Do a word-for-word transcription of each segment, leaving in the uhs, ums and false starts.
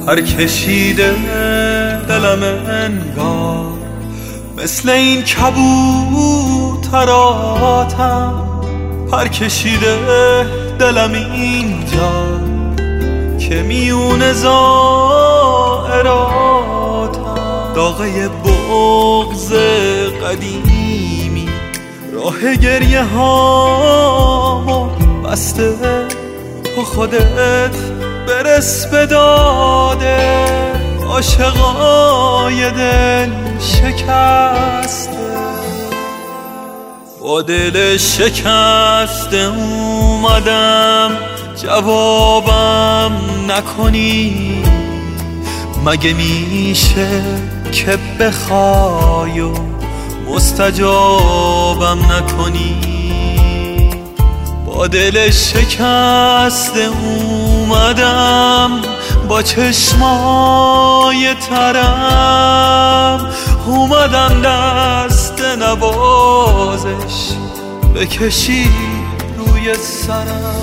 پر کشیده دلم انگار مثل این کبوتراتم، پر کشیده دلم اینجا که میونه زائراتم. داغه بغض قدیمی راه گریه هامو بسته، تو خودت برس به داده عاشقای دل شکسته. با دل شکسته اومدم جوابم نکنی، مگه میشه که بخوای و مستجابم نکنی؟ با دل شکسته اومدم با چشمای ترم، اومدم دست نوازش بکشی روی سرم.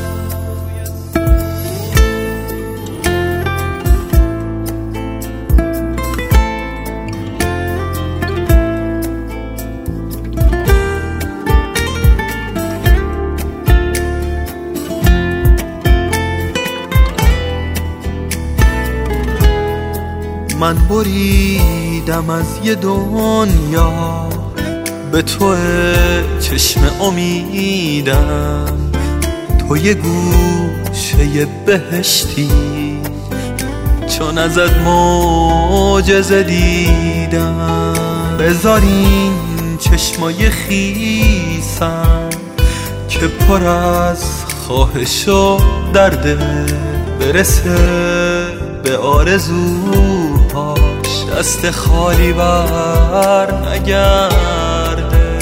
من بریدم از یه دنیا به تو چشم امیدم، تو یه گوشه بهشتی چون ازت معجزه دیدم. بذار این چشمای خیسم که پر از خواهش و درده برسه به آرزوهاش، دست خالی بر نگرده.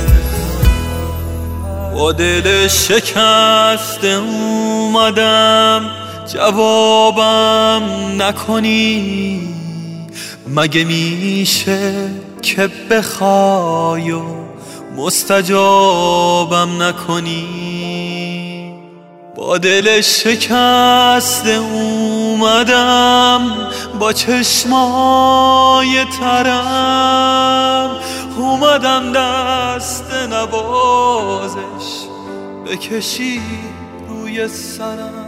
با دل شکسته اومدم جوابم نکنی، مگه میشه که بخوای و مستجابم نکنی؟ با دل شکسته اومدم با چشمای ترم، اومدم دست نوازش بکشی روی سرم.